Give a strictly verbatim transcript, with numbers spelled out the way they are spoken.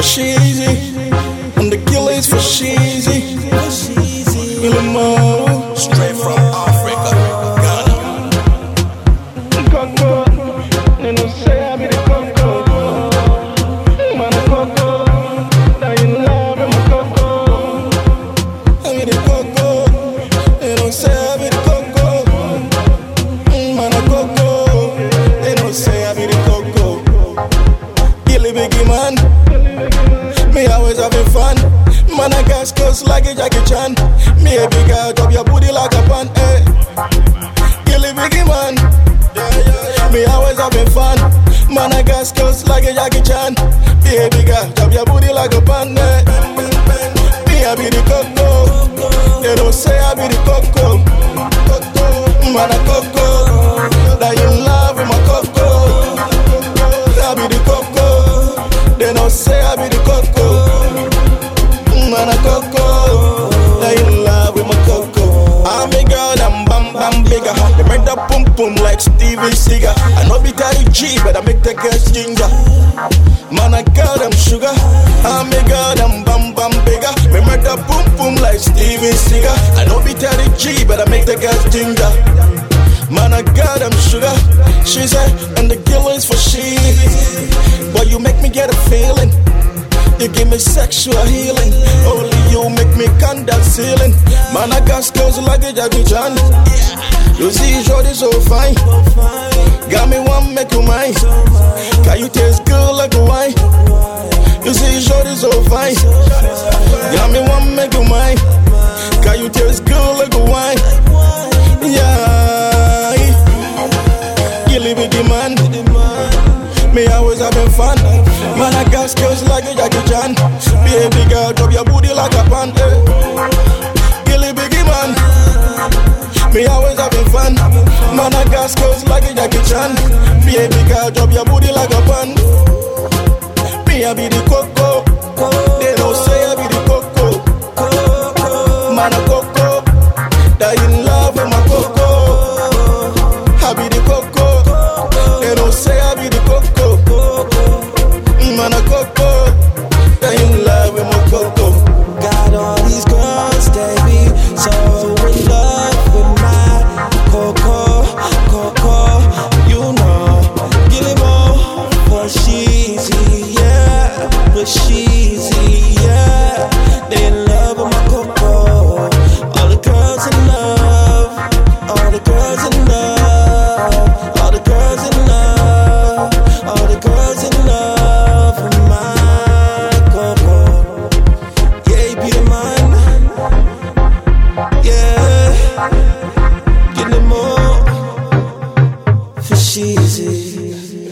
Sheezy, and the killers for Sheezy. Ilimo, straight from Africa, Ghana. Coco, they don't say I be the Coco. Man, a Coco, now you love him, a Coco. I be the Coco, they don't say I be the Coco. Man, a Coco, they don't say I be the Coco. Gilly Biggie man, me always having fun. Man, I gas cause like a Jackie Chan. Me a big girl, drop your booty like a pan, eh. Gilly Biggie man, me always having fun. Man, I gas cause like a Jackie Chan. Me a big girl, drop your booty like a pan, eh. Me a be the Coco, they don't say I be the Coco. Man, a Coco, that you love with my Coco. I be the Coco, they don't say I be the Coco. Man, a Coco, they in love with my Coco. I'm a girl, I'm bam bam bigger. They make that pum pum like Steven Seagal. I know be Daddy G, but I make the girls ginger. Man, I got them sugar. I'm a girl, I'm bam bam bigger. They make that pum pum like Steven Seagal. I know be Daddy G, but I make the girls ginger. Man, I got them sugar. She said, and the killers for she. Boy, you make me get a feeling. You give me sexual healing. Only you make me count that ceiling. Man, I got skills like a Jackie Chan. You see, shorty so fine. Got me one, make you mine. Can you taste good like a wine? You see, shorty so fine. Got me one, make you mine. Can you taste good like a wine? Yeah. Gilly Biggie man, me always having fun. Man, I got skills like a Jackie Chan. Baby girl, drop your booty like a pan, eh. Gilly Biggie man, me always having fun. Man, I got skills like a Jackie Chan. Baby girl, drop your booty like a pan. Me, I be the Coco. They don't say I be the Coco. Man, a Coco, that in love with my Coco. I be the Coco. They don't say I be the Coco. Man, a Coco, they in love with my Coco. Got all these girls, they be so in love with my Coco, Coco. You know, Gilimo for Sheezy, yeah, for Sheezy, yeah. They in love with my Coco. All the girls in love, all the girls in love, all the girls in love, all the girls in love. Sheezy.